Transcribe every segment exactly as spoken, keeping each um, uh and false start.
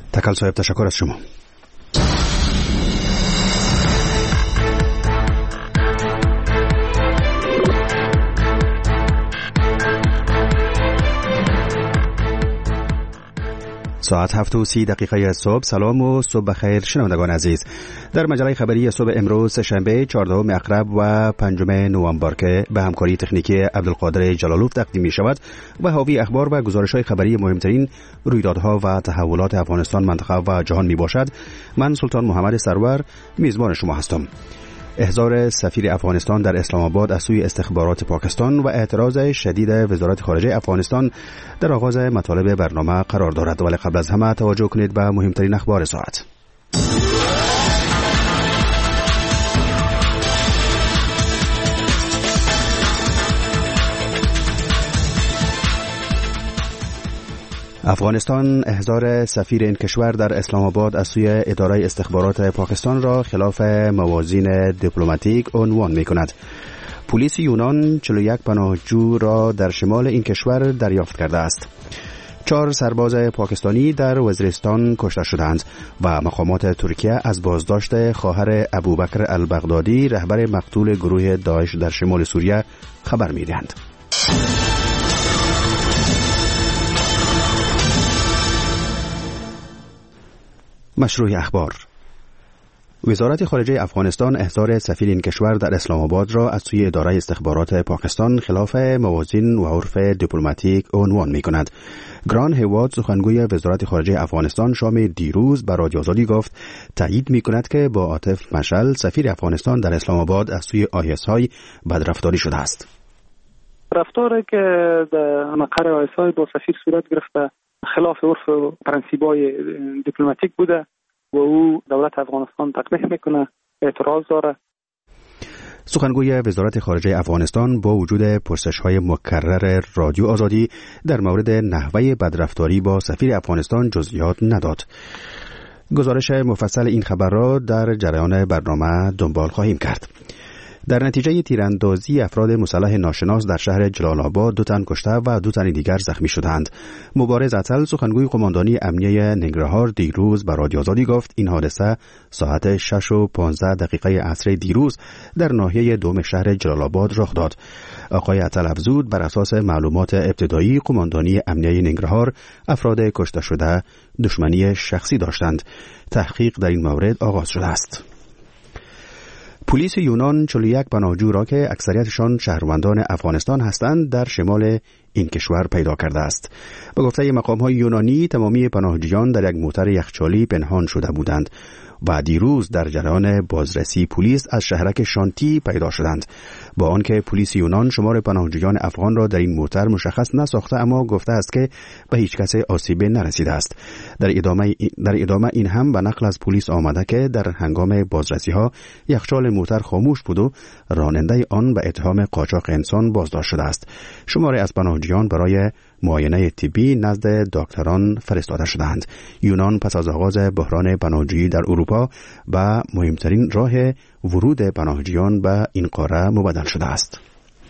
تکل صاحب تشکر از شما. ساعت هفت و سی دقیقه صبح. سلام و صبح بخیر شنوندگان عزیز. در مجله خبری صبح امروز شنبه چهاردهم اقرب و پنجم نوامبر که به همکاری تکنیکی عبدالقادر جلالوف تقدیم می شود و حاوی اخبار و گزارش‌های خبری مهمترین رویدادها و تحولات افغانستان، منطقه و جهان می باشد. من سلطان محمد سرور میزبان شما هستم. احضار سفیر افغانستان در اسلام آباد از سوی استخبارات پاکستان و اعتراض شدید وزارت خارجه افغانستان در آغاز مطالب برنامه قرار دارد، ولی قبل از همه توجه کنید به مهمترین اخبار ساعت. افغانستان احضار سفیر این کشور در اسلام آباد از سوی اداره استخبارات پاکستان را خلاف موازین دیپلماتیک عنوان می کند. پلیس یونان چهل و یک پناهجو را در شمال این کشور دریافت کرده است. چهار سرباز پاکستانی در وزیرستان کشته شدند و مقامات ترکیه از بازداشت خواهر ابوبکر البغدادی رهبر مقتول گروه داعش در شمال سوریه خبر می دهند. مشروع اخبار. وزارت خارجه افغانستان احضار سفیر این کشور در اسلام آباد را از سوی اداره استخبارات پاکستان خلاف موازین و عرف دیپلماتیک عنوان می کند. گران هیواد، سخنگوی وزارت خارجه افغانستان، شام دیروز به رادیو آزادی گفت تایید می کند که با عاطف مشعل سفیر افغانستان در اسلام آباد از سوی آی اس آی بدرفتاری شده است. رفتاری که در مقر آی اس آی با سفیر صورت گرفته خلاف عرف و پرنسیبای دیپلماتیک بوده و او دولت افغانستان تقبیح میکنه، اعتراض داره. سخنگوی وزارت خارجه افغانستان با وجود پرسش‌های مکرر رادیو آزادی در مورد نحوه بدرفتاری با سفیر افغانستان جزئیات نداد. گزارش مفصل این خبر را در جریان برنامه دنبال خواهیم کرد. در نتیجه تیراندازی افراد مسلح ناشناس در شهر جلال آباد دو تن کشته و دو تن دیگر زخمی شدند. مبارز عطل، سخنگوی قماندانی امنیه ننگرهار، دیروز به رادیو آزادی گفت این حادثه ساعت شش و پانزده دقیقه عصر دیروز در ناحیه دوم شهر جلال آباد رخ داد. آقای عطل افزود بر اساس معلومات ابتدایی قماندانی امنیه ننگرهار افراد کشته شده دشمنی شخصی داشتند. تحقیق در این مورد آغاز شده است. پلیس یونان چهل و یک پناهجو را که اکثریتشان شهروندان افغانستان هستند در شمال این کشور پیدا کرده است. به گفته مقام‌های یونانی تمامی پناهجویان در یک موتر یخچالی پنهان شده بودند و دیروز در جریان بازرسی پلیس از شهرک شانتی پیدا شدند. با آنکه پلیس یونان شمار پناهجویان افغان را در این موتر مشخص نساخته، اما گفته است که به هیچ کس آسیب نرسیده است. در ادامه در ادامه این هم به نقل از پلیس آمده که در هنگام بازرسی ها یخچال موتر خاموش بود و راننده آن به اتهام قاچاق انسان بازداشت شده است. شماری از پناهجویان برای معاینه طبی نزد دکتران فرستاده شدند. یونان پس از آغاز بحران پناهجویی در اروپا به مهمترین راه ورود پناهجویان به این قاره مبدل شده است.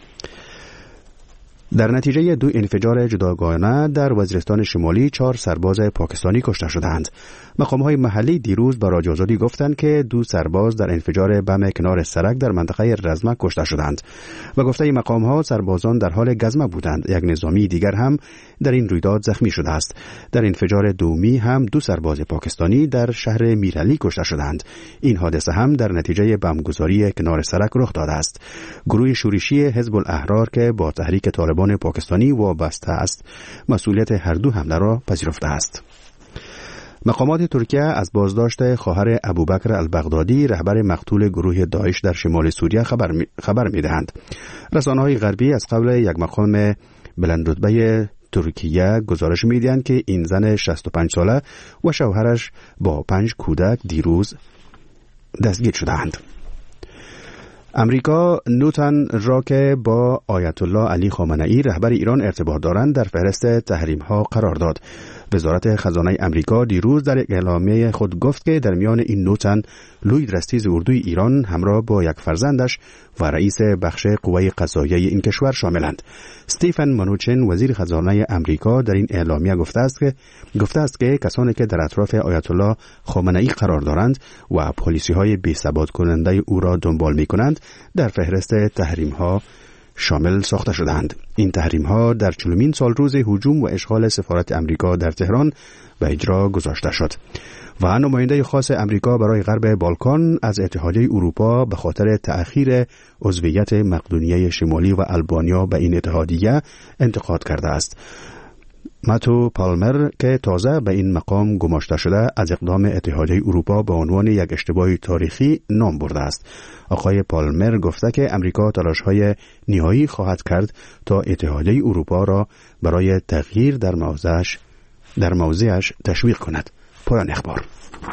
در نتیجه دو انفجار جداگانه در وزیرستان شمالی چهار سرباز پاکستانی کشته شدند. مقام‌های محلی دیروز به رادیو آزادی گفتند که دو سرباز در انفجار بم کنار سرک در منطقه رزمک کشته شدند. و گفته مقام‌ها سربازان در حال گزمه بودند. یک نظامی دیگر هم در این رویداد زخمی شده است. در انفجار دومی هم دو سرباز پاکستانی در شهر میرعلی کشته شدند. این حادثه هم در نتیجه بمبگذاری کنار سرک رخ داده است. گروه شورشی حزب الاحرار که با تحریک طالبان پاکستانی وابسته است مسئولیت هر دو حمله را پذیرفته است. مقامات ترکیه از بازداشت خواهر ابوبکر البغدادی رهبر مقتول گروه داعش در شمال سوریه خبر می خبر می‌دهند. رسانه‌های غربی از قبل یک مقام بلندرتبه ترکیه گزارش می‌دهند که این زن شصت و پنج ساله و شوهرش با پنج کودک دیروز دستگیر شدند. امریکا نو تن را که با آیت الله علی خامنه‌ای رهبر ایران ارتباط دارند در فهرست تحریم ها قرار داد. وزارت خزانه امریکا دیروز در اعلامیه خود گفت که در میان این نو تن لوید رستیز اردوی ایران همراه با یک فرزندش و رئیس بخش قوه قضاییه این کشور شاملند. استیفن منوچن وزیر خزانه امریکا در این اعلامیه گفته است که گفته است که کسانی که در اطراف آیت الله خامنه‌ای قرار دارند و پالیسی‌های بی‌ثبات کننده او را دنبال می‌کنند در فهرست تحریم‌ها شامل ساخته شدند. این تحریم‌ها در چهلمین سال روز هجوم و اشغال سفارت امریکا در تهران به اجرا گذاشته شد. و نماینده خاص امریکا برای غرب بالکان از اتحادیه اروپا به خاطر تأخیر عضویت مقدونیه شمالی و آلبانیا به این اتحادیه انتقاد کرده است. ماتو پالمر که تازه به این مقام گماشته شده از اقدام اتحادیه اروپا به عنوان یک اشتباه تاریخی نام برده است. آقای پالمر گفته که امریکا تلاش‌های نهایی خواهد کرد تا اتحادیه اروپا را برای تغییر در موضعش در موضعش تشویق کند. پایان اخبار.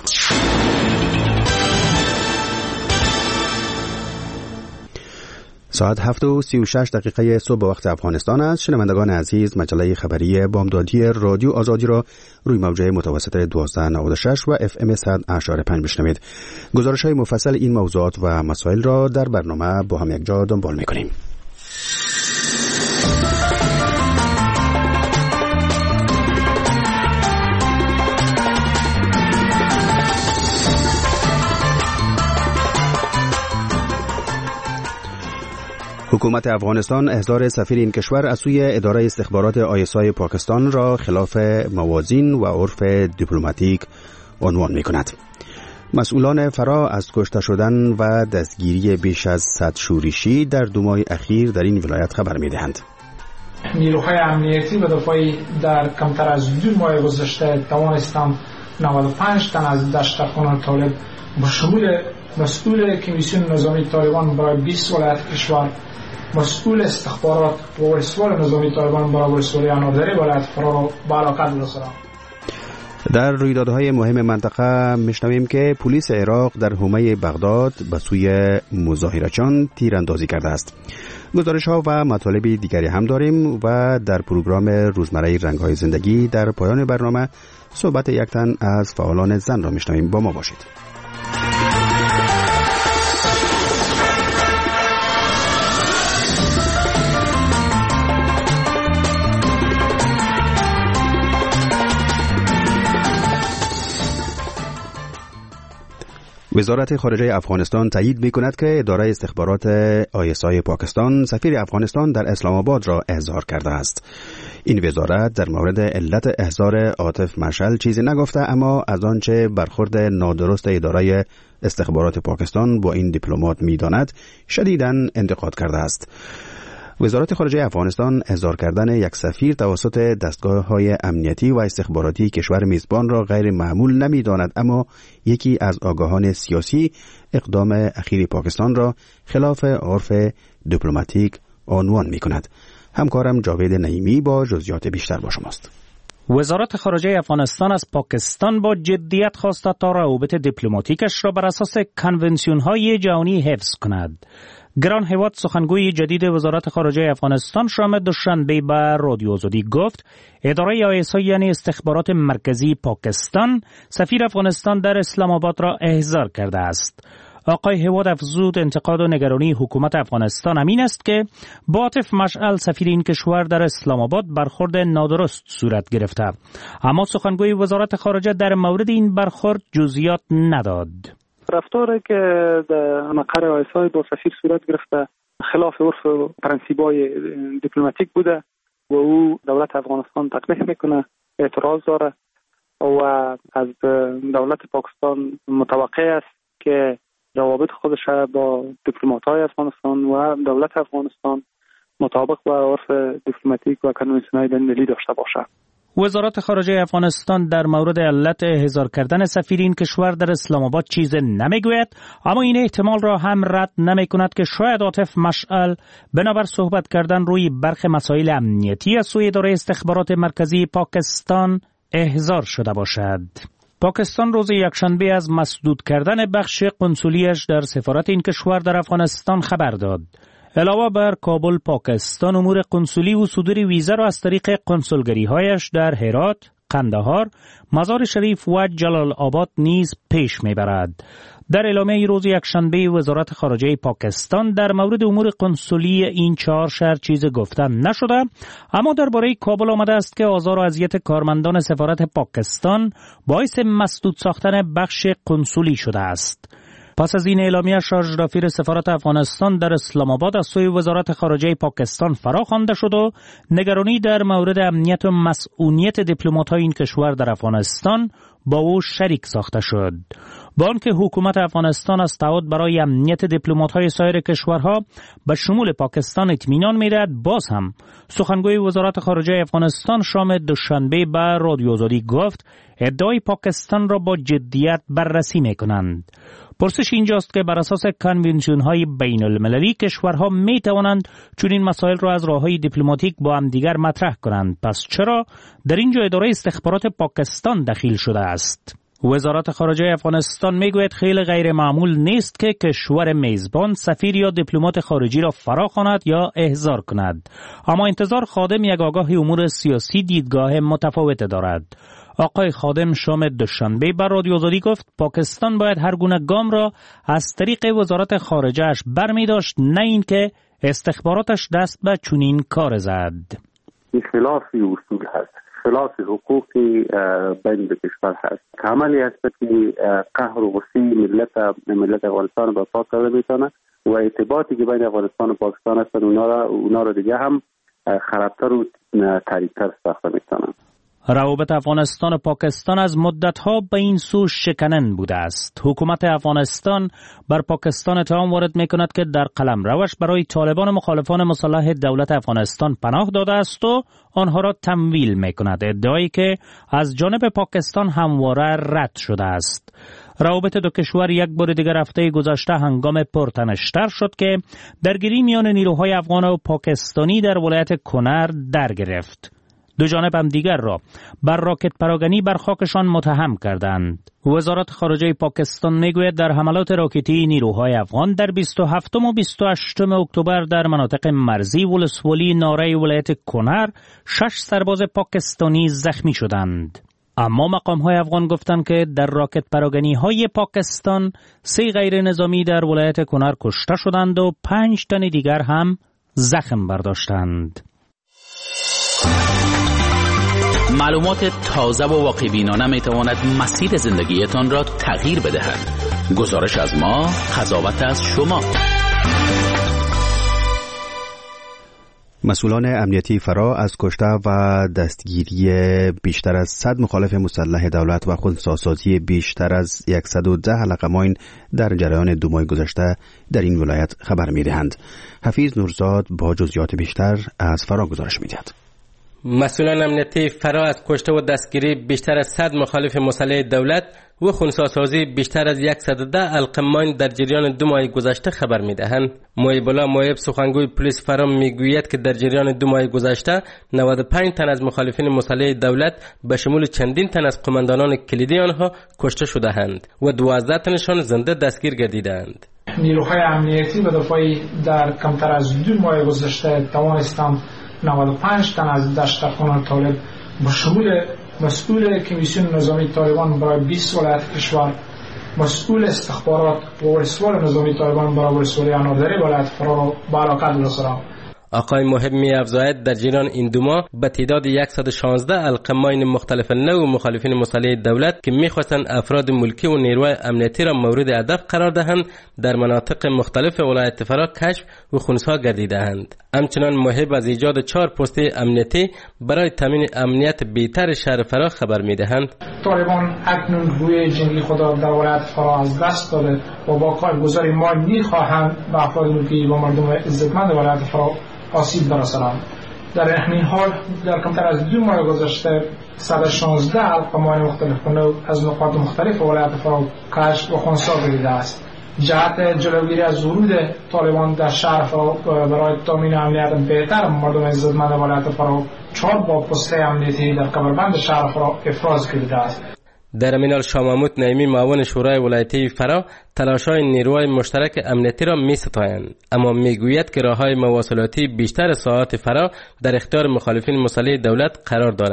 ساعت هفت و سی و شش دقیقه صبح وقت افغانستان است. شنوندگان عزیز، مجله خبری بامدادی رادیو آزادی را روی موجه متوسط دوازده نود و شش و اف ام صد اشاره پنج بشنوید. گزارش های مفصل این موضوعات و مسائل را در برنامه با هم یک جا دنبال می‌کنیم. حکومت افغانستان احضار سفیر این کشور از سوی اداره استخبارات آی اس آی پاکستان را خلاف موازین و عرف دیپلماتیک عنوان می کند. مسئولان فرا از کشته شدن و دستگیری بیش از صد شورشی در دو ماه اخیر در این ولایت خبر می دهند. نیروهای امنیتی و دفاعی در کمتر از دو ماه گذشته توانستند نود و پنج تن از دشتکان طالب با شمول مسئول کمیسیون نظامی طالبان برای بیست ولایت کشور، مسئول استخبارات و ولسوال نظامی طالبان برای ولسوالی اناردری ولایت فرا را به هلاکت برسانند. در رویدادهای مهم منطقه میشنویم که پلیس عراق در حومه بغداد به سوی مظاهرچیان تیراندازی کرده است. گزارش‌ها و مطالب دیگری هم داریم و در پروگرام روزمره رنگ‌های زندگی در پایان برنامه صحبت یک تن از فعالان زن را میشنویم. با ما باشید. وزارت خارجه افغانستان تایید می‌کند که اداره استخبارات آی اس آی پاکستان سفیر افغانستان در اسلام آباد را احضار کرده است. این وزارت در مورد علت احضار عاطف مشعل چیزی نگفته، اما از آنچه برخورد نادرست اداره استخبارات پاکستان با این دیپلمات می‌داند شدیداً انتقاد کرده است. وزارت خارجه افغانستان احضار کردن یک سفیر توسط دستگاه‌های امنیتی و استخباراتی کشور میزبان را غیر معمول نمی‌داند، اما یکی از آگاهان سیاسی اقدام اخیر پاکستان را خلاف عرف دیپلماتیک عنوان می‌کند. همکارم جاوید نعیمی با جزئیات بیشتر با شماست. وزارت خارجه افغانستان از پاکستان با جدیت خواسته تا روابط دیپلماتیکش را بر اساس کنونسیون‌های جهانی حفظ کند. گران هیواد سخنگوی جدید وزارت خارجه افغانستان شام دوشنبه به رادیو آزادی گفت اداره آی اس آی یعنی استخبارات مرکزی پاکستان سفیر افغانستان در اسلام آباد را احضار کرده است. آقای هیواد افزود انتقاد و نگرانی حکومت افغانستان همین است که با عاطف مشعل سفیر این کشور در اسلام آباد برخورد نادرست صورت گرفته، اما سخنگوی وزارت خارجه در مورد این برخورد جزئیات نداد. رفتاری که در مقر آی اس آی با سفیر صورت گرفته خلاف عرف و پرنسیبای دیپلماتیک بوده و او دولت افغانستان تقبیح میکنه، اعتراض داره و از دولت پاکستان متوقع است که روابط خودش با دیپلمات‌های افغانستان و دولت افغانستان مطابق با عرف دیپلماتیک و کنوانسیون‌های بین‌المللی داشته باشه. وزارت خارجه افغانستان در مورد علت احضار کردن سفیر این کشور در اسلام آباد چیز نمیگوید، اما این احتمال را هم رد نمی کند که شاید عاطف مشعل بنابر صحبت کردن روی برخی مسائل امنیتی از سوی اداره استخبارات مرکزی پاکستان احضار شده باشد. پاکستان روز یکشنبه از مسدود کردن بخش قنصلیش در سفارت این کشور در افغانستان خبر داد. علاوه بر کابل، پاکستان امور قنصلی و صدور ویزا را از طریق قنصلگری‌هایش در هرات، قندهار، مزار شریف و جلال آباد نیز پیش میبرد. در اعلامیه روز یکشنبه وزارت خارجه پاکستان در مورد امور قنسولی این چهار شهر چیزی گفته نشده، اما درباره کابل آمده است که آزار و اذیت کارمندان سفارت پاکستان باعث مسدود ساختن بخش قنسولی شده است. پس از این اعلامیه، شارژ دافیر سفارت افغانستان در اسلام آباد از سوی وزارت خارجه پاکستان فرا خوانده شد و نگرانی در مورد امنیت و مسئولیت دیپلمات‌های این کشور در افغانستان با او شریک ساخته شد. با آنکه حکومت افغانستان از تعهد برای امنیت دیپلمات‌های سایر کشورها به شمول پاکستان اطمینان می‌دهد، باز هم سخنگوی وزارت خارجه افغانستان شام دوشنبه به رادیو آزادی گفت ادعای پاکستان را با جدیت بررسی می‌کنند. پرسش اینجاست که بر اساس کنونسیون‌های بین المللی کشورها می توانند چون این مسائل را از راه‌های دیپلماتیک با هم دیگر مطرح کنند، پس چرا در اینجا اداره استخبارات پاکستان دخیل شده است؟ وزارت خارجه افغانستان میگوید خیلی غیر معمول نیست که کشور میزبان سفیر یا دیپلمات خارجی را فرا خواند یا احضار کند، اما انتظار خادم یک آگاه امور سیاسی دیدگاه متفاوت دارد. آقای خادم شام دوشنبه بر رادیو آزادی گفت پاکستان باید هر گونه گام را از طریق وزارت خارجه اش برمی داشت، نه اینکه استخباراتش دست به چنین کار زد. این خلاف اصول هست، خلاف حقوق بین دو کشور هست. عملی هست که قهر و غصه ملت ملت افغانستان با پاک کرده میتونه و ارتباطی که بین افغانستان و پاکستان هست اونا را اونا را دیگه هم خرابتر و تاریک‌تر ساخته میتونه. روابط افغانستان و پاکستان از مدت‌ها به این سو شکنن بوده است. حکومت افغانستان بر پاکستان اتهام وارد می‌کند که در قلمروش برای طالبان مخالفان مسلح دولت افغانستان پناه داده است و آنها را تمویل می‌کند، ادعایی که از جانب پاکستان همواره رد شده است. روابط دو کشور یک بار دیگر هفته گذشته هنگام پرتنش‌تر شد که درگیری میان نیروهای افغان و پاکستانی در ولایت کنر در گرفت. دو جانب هم دیگر را بر راکت پراگنی بر خاکشان متهم کردند. وزارت خارجه پاکستان میگوید در حملات راکتی نیروهای افغان در بیست و هفتم و بیست و هشتم اکتبر در مناطق مرزی ولسوالی ناره ولایت کنر شش سرباز پاکستانی زخمی شدند. اما مقام‌های افغان گفتند که در راکت پراگنی‌های پاکستان سه غیر نظامی در ولایت کنر کشته شدند و پنج تن دیگر هم زخم برداشتند. معلومات تازه و واقع‌بینانه می تواند مسیر زندگیتان را تغییر بدهد. گزارش از ما، قضاوت از شما. مسئولان امنیتی فرا از کشته و دستگیری بیشتر از صد مخالف مسلح دولت و خودسازی بیشتر از صد و ده حلقه ماین در جریان دو ماه گذشته در این ولایت خبر می‌دهند. حفیظ نورزاد با جزئیات بیشتر از فرا گزارش می‌دهد. مسئولان امنیتی فرا از کشته و دستگیری بیشتر از صد مخالف مسلح دولت و خونساسازی بیشتر از صد و ده القماین در جریان دو ماه گذشته خبر می‌دهند. محیب الله محیب سخنگوی پلیس فرا میگوید که در جریان دو ماه گذشته نود و پنج تن از مخالفین مسلح دولت به شمول چندین تن از قماندانان کلیدی آنها کشته شده‌اند و دوازده تنشان زنده دستگیر گردیدند. نیروهای امنیتی به دفعه در کمتر از دو ماه گذشته توانستند نود و پنج تن از دشتخوان طالب با شمول مسئول کمیسیون نظامی طالبان برای بیست ولایت کشور، مسئول استخبارات و ولسوال نظامی طالبان برای ولسوالی انادری ولایت فرا را به علاقه برسانند. آقای محب می افزاید در جریان این دو ماه به تعداد صد و شانزده القماین مختلف نوع مخالفین مسلح دولت که می‌خواستند افراد ملکی و نیروی امنیتی را مورد هدف قرار دهند در مناطق مختلف ولایت فرا کشف و خونسا گردیده‌اند. همچنان محب از ایجاد چهار پست امنیتی برای تامین امنیت بهتر شهر فرا خبر می‌دهند. طالبان اکنون روی جنگی خود را در ولایت فرا از دست داده و با کارگزاری ما می‌خواهند به افراد ملکی و مردم عزتمند ولایت فرا آسیب برسانند. در همین حال در کمتر از دو ماه گذشته صد و شانزده القماین مختلف از نقاط مختلف ولایت فرا کشف و خونسا گردیده است. جهت جلوگیری از ورود طالبان در شهر فرا برای تامین امنیت بهتر مردم عزتمند ولایت فرا چهار با پست امنیتی در کمربند شهر فرا افراز کرده است. در امینال شاماموت نعیمی معاون شورای ولایتی فرا تلاش‌های نیروهای مشترک امنیتی را می‌ستایند، اما میگوید که راه‌های مواصلاتی بیشتر ساعات فرا در اختیار مخالفین مسلح دولت قرار دارد.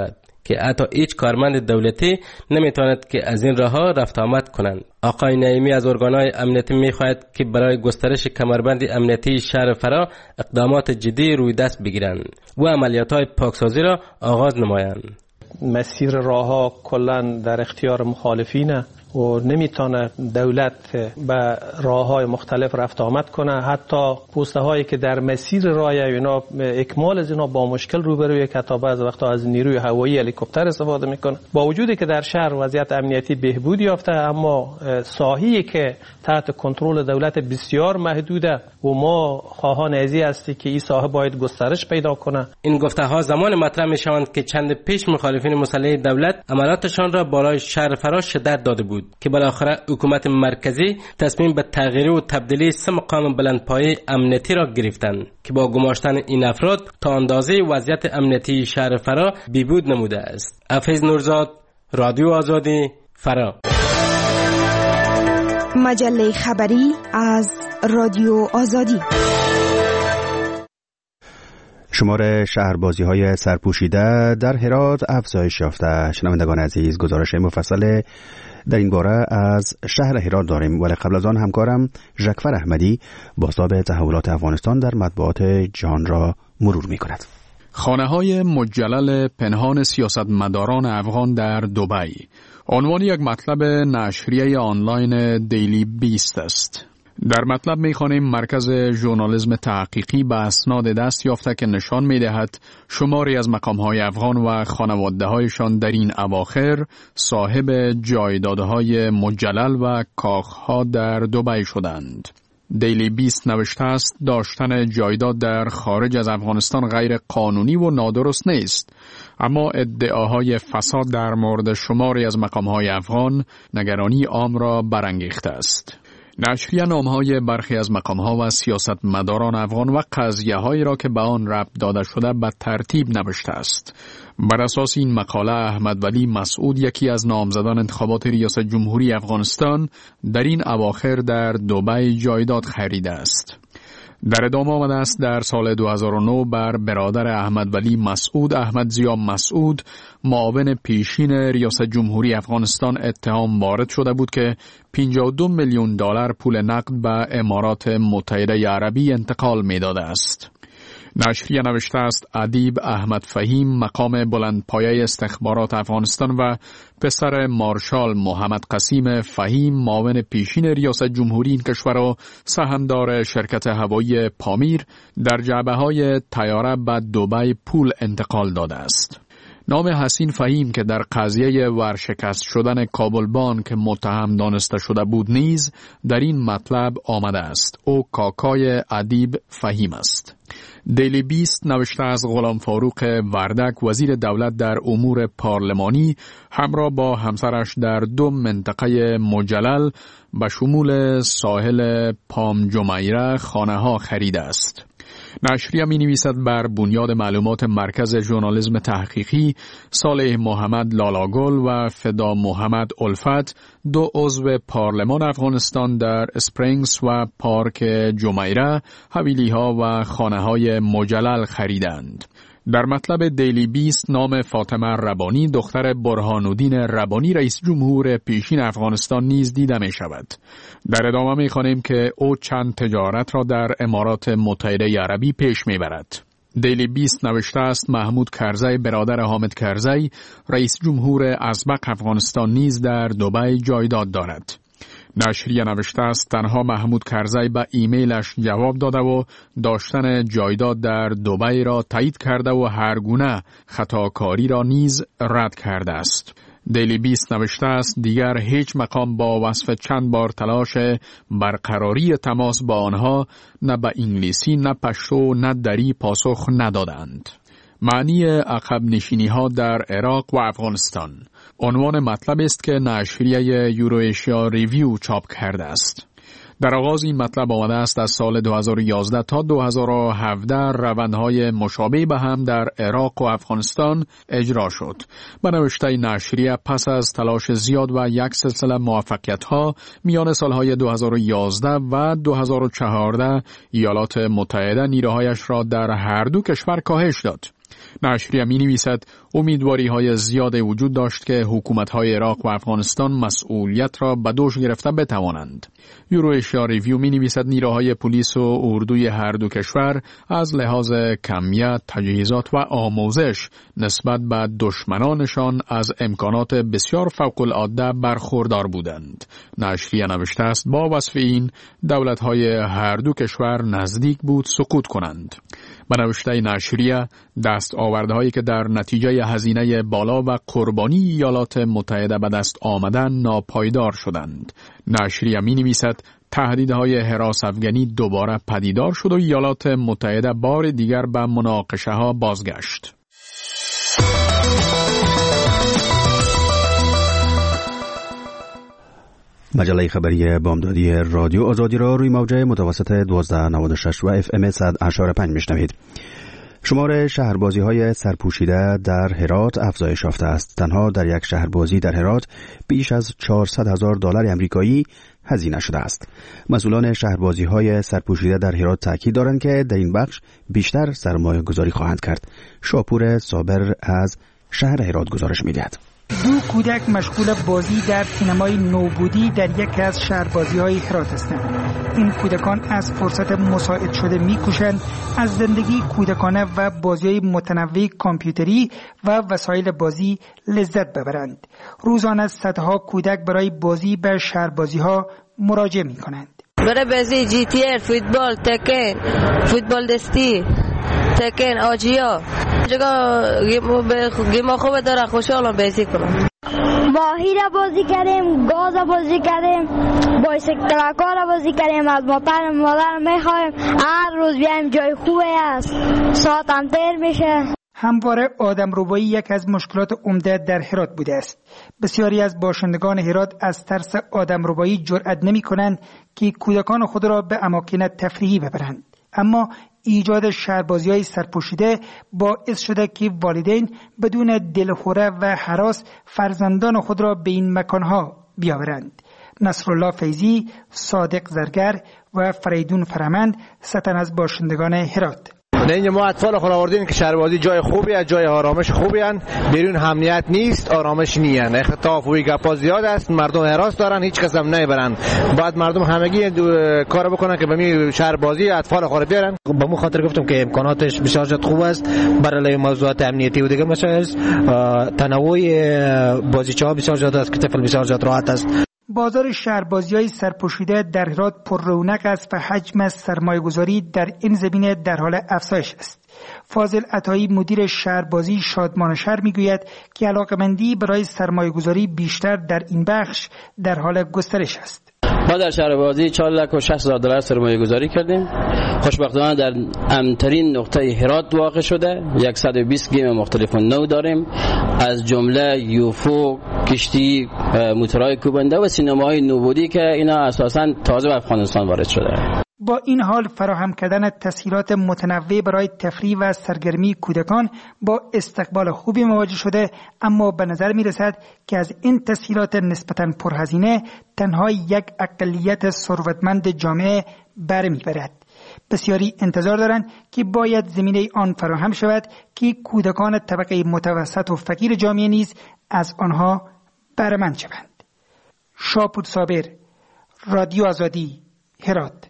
که حتی هیچ کارمند دولتی نمیتواند که از این راهها رفت آمد کنند. آقای نعیمی از ارگانهای امنیتی میخواهد که برای گسترش کمربند امنیتی شهر فرا اقدامات جدی روی دست بگیرند و عملیات‌های پاکسازی را آغاز نمایند. مسیر راهها کلا در اختیار مخالفینه و نمیتونه دولت به راههای مختلف رفت آمد کنه. حتی پوسته هایی که در مسیر راه اینا اکمال از اینا با مشکل روبروی که حتی بعض وقتا از نیروی هوایی هلیکوپتر استفاده میکنه. با وجودی که در شهر وضعیت امنیتی بهبود یافته، اما ساحه‌ای که تحت کنترل دولت بسیار محدوده و ما خواهان ازی هستی که این ساحه باید گسترش پیدا کنه. این گفته ها زمان مطرح میشوند که چند پیش مخالفین مسلح دولت عملاتشان را بالای شهر فرا شدت داده بود که بالاخره حکومت مرکزی تصمیم به تغییر و تبدیلی سه مقام بلندپایه امنیتی را گرفتند که با گماشتن این افراد تا اندازه وضعیت امنیتی شهر فرا بیبود نموده است. حفیظ نورزاد، رادیو آزادی، فرا. مجله خبری از رادیو آزادی. شمار شهربازی های سرپوشیده در هرات افزایش یافته. شنوندگان عزیز، گزارش مفصل در این باره از شهر هرات داریم، ولی قبل از آن همکارم ژکفر احمدی بازتاب تحولات افغانستان در مطبوعات جهان را مرور می کند. خانه‌های مجلل پنهان سیاستمداران افغان در دبی عنوان یک مطلب نشریه آنلاین دیلی بیست است. در مطلب می‌خوانیم مرکز ژورنالیسم تحقیقی به اسناد دست یافته که نشان می‌دهد شماری از مقام‌های افغان و خانواده‌هایشان در این اواخر صاحب جایدادهای مجلل و کاخ‌ها در دبی شدند. دیلی بیست نوشته است داشتن جایداد در خارج از افغانستان غیر قانونی و نادرست نیست، اما ادعاهای فساد در مورد شماری از مقام‌های افغان نگرانی عام را برانگیخته است. نشریه نامهای برخی از مقامها و سیاستمداران افغان و قضیه‌هایی را که به آن ربط داده شده به ترتیب نوشته است. بر اساس این مقاله احمد ولی مسعود، یکی از نامزدان انتخابات ریاست جمهوری افغانستان، در این اواخر در دبی جایداد خریده است. در ادامه آمده است در سال دو هزار و نه بر برادر احمد ولی مسعود، احمد ضیا مسعود، معاون پیشین ریاست جمهوری افغانستان، اتهام وارد شده بود که پنجاه و دو میلیون دلار پول نقد به امارات متحده عربی انتقال می‌داده است. نشریه نوشته است ادیب احمد فهیم، مقام بلندپایه استخبارات افغانستان و پسر مارشال محمد قسیم فهیم، معاون پیشین ریاست جمهوری این کشور و سهامدار شرکت هوایی پامیر، در جعبه‌های طیاره به دبی پول انتقال داده است. نام حسین فهیم که در قضیه ورشکست شدن کابل بانک متهم دانسته شده بود نیز در این مطلب آمده است. او کاکای ادیب فهیم است. دیلی بیست نوشته از غلام فاروق وردک، وزیر دولت در امور پارلمانی، همراه با همسرش در دو منطقه مجلل به شمول ساحل پام جمیره خانه ها خریده است. نشریه می نویسد بر بنیاد معلومات مرکز ژورنالیسم تحقیقی، صالح محمد لالاگل و فدا محمد الفت، دو عضو پارلمان افغانستان، در اسپرینگز و پارک جمیره حویلی ها و خانه های مجلل خریدند. در مطلب دیلی بیست نام فاطمه ربانی، دختر برهانالدین ربانی، رئیس جمهور پیشین افغانستان نیز دیده می شود. در ادامه می خوانیم که او چند تجارت را در امارات متحده عربی پیش می برد. دیلی بیست نوشته است محمود کرزی، برادر حامد کرزی، رئیس جمهور ازبق افغانستان، نیز در دبی جایداد دارد. نشریه نوشته است تنها محمود کرزی به ایمیلش جواب داده و داشتن جایداد در دبی را تایید کرده و هر گونه خطاکاری را نیز رد کرده است. دیلی بیست نوشته است دیگر هیچ مقام با وصف چند بار تلاش برقراری تماس با آنها نه به انگلیسی، نه پشتو، نه دری پاسخ ندادند. معنی عقب نشینی ها در عراق و افغانستان عنوان مطلب است که نشریه یورویشیا ریویو چاپ کرده است. در آغاز این مطلب آمده است از سال دو هزار و یازده تا دو هزار و هفده روندهای مشابه به هم در عراق و افغانستان اجرا شد. به نوشته نشریه پس از تلاش زیاد و یک سلسله موفقیت‌ها میان سالهای دو هزار و یازده و دو هزار و چهارده ایالات متحده نیروهایش را در هر دو کشور کاهش داد. نشریه می نویسد امیدواری های زیاد وجود داشت که حکومت های عراق و افغانستان مسئولیت را به دوش گرفته بتوانند. یوروشیا ریویو می نویسد نیروهای پلیس و اردوی هر دو کشور از لحاظ کمیت، تجهیزات و آموزش نسبت به دشمنانشان از امکانات بسیار فوق العاده برخوردار بودند. نشریه نوشته است با وصف این دولت‌های هر دو کشور نزدیک بود سقوط کنند. به نوشته نشریه دستاوردهایی که در نتیجه هزینه بالا و قربانی ایالات متحده به دست آمدن ناپایدار شدند. نشریه می نویسد تهدیدهای حراس افغانی دوباره پدیدار شد و ایالات متحده بار دیگر به مناقشه ها بازگشت. مجله خبری بامدادی رادیو آزادی را روی موجه متوسط دوازده نود و شش و اف ام صد و پنج میشنوید. شمار شهربازی های سرپوشیده در هرات افزایش یافته است. تنها در یک شهربازی در هرات بیش از چهارصد هزار دلار آمریکایی هزینه شده است. مسئولان شهربازی های سرپوشیده در هرات تاکید دارند که در این بخش بیشتر سرمایه گذاری خواهند کرد. شاپور صابر از شهر هرات گزارش می‌دهد. دو کودک مشغول بازی در سینمای نوبودی در یک از شهربازی‌های هرات هستند. این کودکان از فرصت مساعد شده می‌کوشند از زندگی کودکانه و بازی‌های متنوع کامپیوتری و وسایل بازی لذت ببرند. روزانه صدها کودک برای بازی به شهربازی‌ها مراجعه می‌کنند. برای بازی جی تی ار، فوتبال، تکن، فوتبال دستی، تکن، آجیا. جگا گیما خوب داره، خوشحالم بازی کنم. ماهی را بازی کردیم، گاز را بازی کردیم، بایسکلکا را بازی کردیم. از مادر مادر میخوایم هر روز بیایم، جای خوبه است، ساعت هم تیر میشه. همواره آدمربایی یک از مشکلات عمده در هرات بوده است. بسیاری از باشندگان هرات از ترس آدمربایی جرئت نمی کنند که کودکان خود را به اماکن تفریحی ببرند. اما ایجاد شهربازی‌های سرپوشیده باعث شده که والدین بدون دلخوره و هراس فرزندان خود را به این مکانها بیاورند. نصرالله فیضی، صادق زرگر و فریدون فرمند ستن از باشندگان هرات. نه ما اطفال خود آوردیم که شهربازی جای خوبی است، جای آرامش خوبی است، بیرون امنیت نیست، آرامش نیست، اختلاف و گپا زیاد است، مردم هراس دارن، هیچ کس هم نمیبرن. بعد مردم همگی کار بکنن که به می شهربازی اطفال خود بیارن. به مو خاطر گفتم که امکاناتش بسیار زیاد خوب است برای موضوعات امنیتی و دیگه مثلا تنوع بازیچه‌ها بسیار زیاد است که طفل بسیار زیاد راحت است. بازار شهربازی‌های سرپوشیده در هرات پر رونق است و حجم سرمایه‌گذاری در این زمینه در حال افزایش است. فاضل عطایی مدیر شهربازی شادمان شهر میگوید که علاقه‌مندی برای سرمایه‌گذاری بیشتر در این بخش در حال گسترش است. ما در شهربازی چهار لک و شصت هزار دلار سرمایه گذاری کردیم. خوشبختانه در امن‌ترین نقطه هرات واقع شده. صد و بیست گیم مختلف نو داریم، از جمله یوفو، کشتی، موتورهای کوبنده و سینماهای نوبودی که اینا اساساً تازه به افغانستان وارد شده. با این حال فراهم کردن تسهیلات متنوع برای تفریح و سرگرمی کودکان با استقبال خوبی مواجه شده، اما به نظر می رسد که از این تسهیلات نسبتاً پرهزینه تنها یک اقلیت ثروتمند جامعه برمی برد. بسیاری انتظار دارند که باید زمینه آن فراهم شود که کودکان طبقه متوسط و فقیر جامعه نیز از آنها بهره‌مند شوند. شاپور صابر، رادیو آزادی، هرات.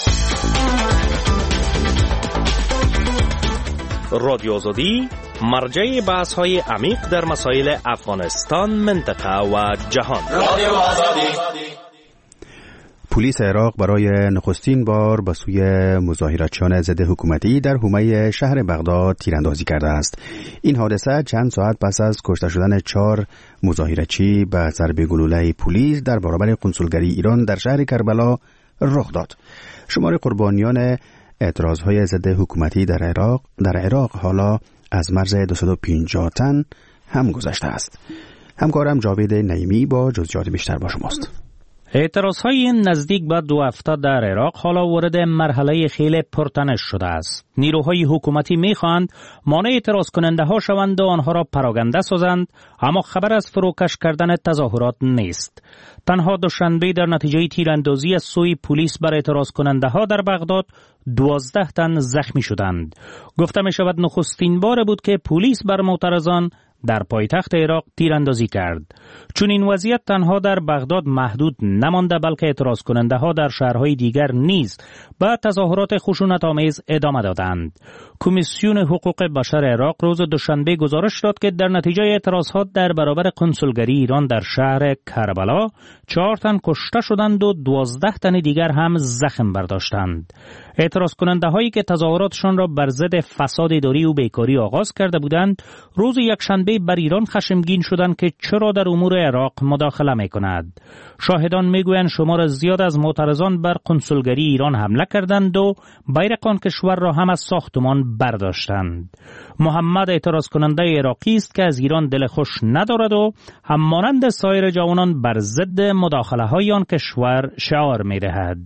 رادیو آزادی مرجع بحث‌های عمیق در مسائل افغانستان، منطقه و جهان. رادیو آزادی. پلیس عراق برای نخستین بار به سوی مظاهراتچیان ضد حکومتی در حومه شهر بغداد تیراندازی کرده است. این حادثه چند ساعت پس از کشته شدن چهار مظاهراتچی به ضرب گلوله پلیس در برابر قنسولگری ایران در شهر کربلا رخ داد. شمار قربانیان اعتراضهای ضد حکومتی در عراق در عراق حالا از مرز دویست و پنجاه تن هم گذشته است. همکارم جاوید نعیمی با جزئیات بیشتر با شماست. اعتراضهای نزدیک به دو هفته در عراق حالا وارد مرحله خیلی پرتنش شده است. نیروهای حکومتی می‌خواهند مانع اعتراض کننده ها شوند و آنها را پراگنده سازند، اما خبر از فروکش کردن تظاهرات نیست. تنها دوشنبه در نتیجه تیراندازی از سوی پلیس بر اعتراض کننده ها در بغداد دوازده تن زخمی شدند. گفته می شود نخستین بار بود که پلیس بر معترضان در پایتخت عراق تیراندازی کرد. چون این وضعیت تنها در بغداد محدود نمانده، بلکه اعتراض کننده ها در شهرهای دیگر نیز به تظاهرات خشونت‌آمیز ادامه دادند. کمیسیون حقوق بشر عراق روز دوشنبه گزارش داد که در نتیجه اعتراضات در برابر کنسولگری ایران در شهر کربلا چهار تن کشته شدند و دوازده تن دیگر هم زخم برداشتند. اعتراض کننده هایی که تظاهراتشان را بر ضد فساد اداری و بیکاری آغاز کرده بودند، روز یکشنبه بر ایران خشمگین شدند که چرا در امور عراق مداخله می‌کند. شاهدان میگویند شمار زیاد از معترضان بر کنسولگری ایران حمله کردند و بیرق آن کشور را هم از ساختمان برداشتند. محمد اعتراض کننده عراقی است که از ایران دل خوش ندارد و همانند سایر جوانان بر ضد مداخله های آن کشور شعار می‌دهد.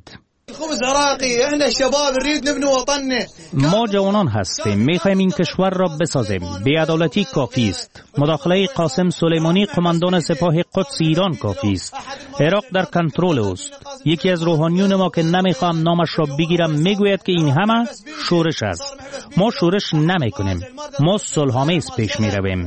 ما جوانان هستیم، میخوایم این کشور را بسازیم. بی‌عدالتی کافی است. مداخله قاسم سلیمانی قماندان سپاه قدس ایران کافی است. عراق در کنترل است. یکی از روحانیون ما که نمیخوام نامش را بگیرم میگوید که این همه شورش است. ما شورش نمیکنیم، ما صلح‌آمیز پیش میرویم.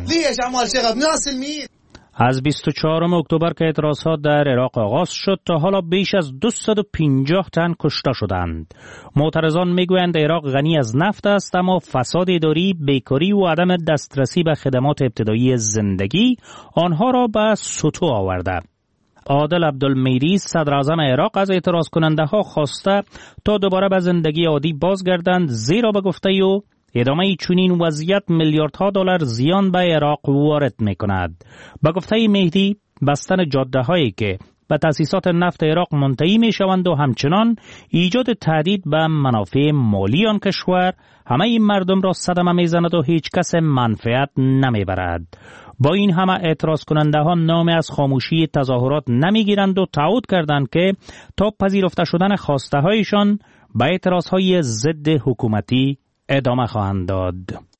از بیست و چهارم اکتبر که اعتراضات در عراق آغاز شد تا حالا بیش از دویست و پنجاه تن کشته شدند. معترضان میگویند عراق غنی از نفت است، اما فساد اداری، بیکاری و عدم دسترسی به خدمات ابتدایی زندگی آنها را به سطوح آورده. عادل عبدالمیری صدر اعظم عراق از اعتراض کننده ها خواسته تا دوباره به زندگی عادی بازگردند، زیرا به گفته او ادامه چنین وضعیت میلیاردها دلار زیان به عراق وارد می‌کند. به گفته مهدی، بستن جاده هایی که به تأسیسات نفت عراق منتهی می‌شوند و همچنان ایجاد تهدید به منافع مالی آن کشور همه این مردم را صدمه می‌زند و هیچ کس منفعت نمی‌برد. با این همه اعتراض کننده ها نام از خاموشی تظاهرات نمی‌گیرند و تعهد کردند که تا پذیرفته شدن خواسته هایشان به اعتراض های ضد حکومتی ادامه خواهند داد.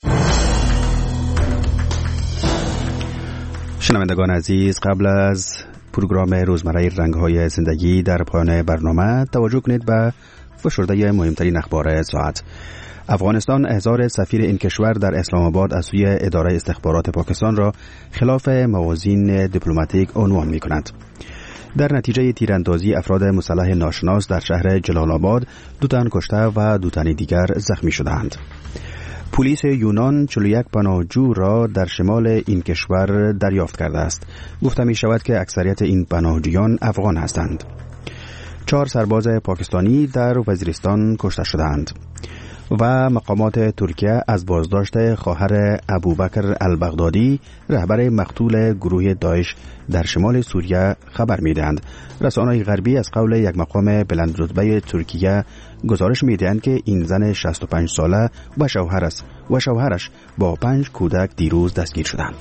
شنوندگان عزیز، قبل از پروگرام روزمره رنگ‌های زندگی در پایان برنامه توجه کنید به فشرده مهمترین اخبار ساعت. افغانستان احضار سفیر این کشور در اسلام آباد از سوی اداره استخبارات پاکستان را خلاف موازین دیپلماتیک عنوان می‌کند. در نتیجه تیراندازی افراد مسلح ناشناس در شهر جلال آباد دو تن کشته و دو تن دیگر زخمی شدند. پلیس یونان چهل و یک پناهجو را در شمال این کشور دریافت کرده است. گفته می شود که اکثریت این پناهجویان افغان هستند. چهار سرباز پاکستانی در وزیرستان کشته شدند و مقامات ترکیه از بازداشت خواهر ابوبکر البغدادی رهبر مقتول گروه داعش در شمال سوریه خبر می‌دهند. رسانه‌های غربی از قول یک مقام بلندرتبه ترکیه گزارش می‌دهند که این زن شصت و پنج ساله و شوهرش و شوهرش با پنج کودک دیروز دستگیر شدند.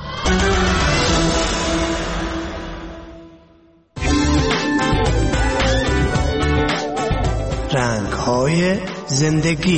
رنگ‌های زندگی.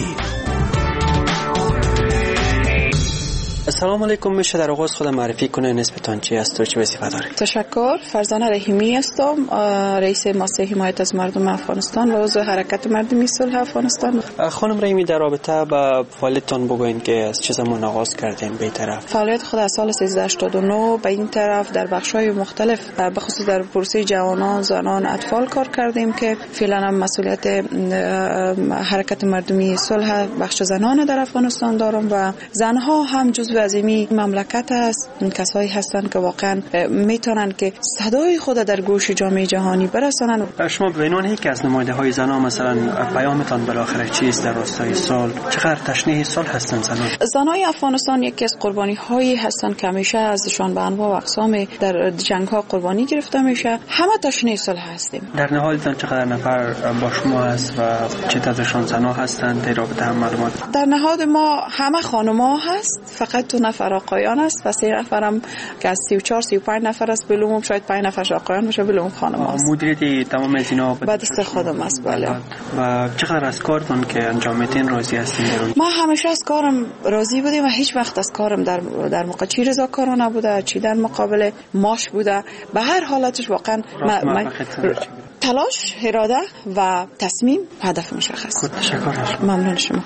السلام علیکم. میشه در آغاز خود معرفی کنه نسبتاً چی است و چه وظیفه داره؟ تشکر. فرزانه رحیمی هستم، رئیس مؤسسه حمایت از مردم افغانستان و عضو حرکت مردمی صلح افغانستان. خانم رحیمی، در رابطه با فعالیتتان بگوین که از چه زمان آغاز کردین به طرف؟ فعالیت خود از سال سیزده هشتاد و نه به این طرف در بخش‌های مختلف به خصوص در پروسه جوانان، زنان، اطفال کار کردیم که فعلا هم مسئولیت حرکت مردمی صلح بخش زنان در افغانستان دارم و زنها هم جزو از این مملکت است. این کسایی هستند که واقعا میتونن که صدای خود در گوش جامعه جهانی برسانن. شما به عنوان یکی از نماینده های زنان مثلا پیامتان بالاخره چیست در راستای صلح؟ چقدر تشنه صلح هستند زنان؟ زنای افغانستان یکی از قربانی هایی هستند که همیشه ازشان به انواع و اقسام در جنگ ها قربانی گرفته میشه. همه تشنه صلح هستیم. در نهایتان چقدر نفر با شما هست و چه تعدادشان زنا هستند؟ در رابطه هم معلومات. در نهاد ما همه خانم‌ها هست، فقط دو نفر آقایان است و سه نفرم که از سی و چهار سی و پنج نفر است بلوم شاید پنج نفرش آقایان باشه بلوم خانم است. مدیریت تمام از اینا بعد دست خودم است. بله. و چقدر از کارتون که انجام میدین راضی هستین؟ ما همیشه از کارم راضی بودیم و هیچ وقت از کارم در در موقع چی رضاکارانه نبوده چی در مقابل ماش بوده. به هر حالتش واقعا تلاش، اراده و تصمیم هدف مشخص. تشکر. ممنون شما.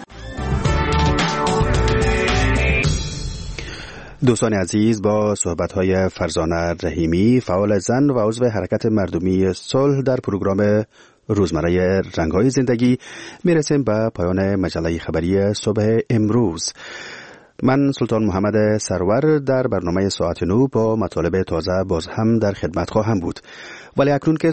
دوستان عزیز، با صحبت‌های فرزانه رحیمی، فعال زن و عضو حرکت مردمی صلح در پروگرام روزمره رنگ‌های زندگی، میرسیم به پایان مجله خبری صبح امروز. من سلطان محمد سرور در برنامه ساعت نو با مطالب تازه باز هم در خدمت خواهم بود. ولی اکنون که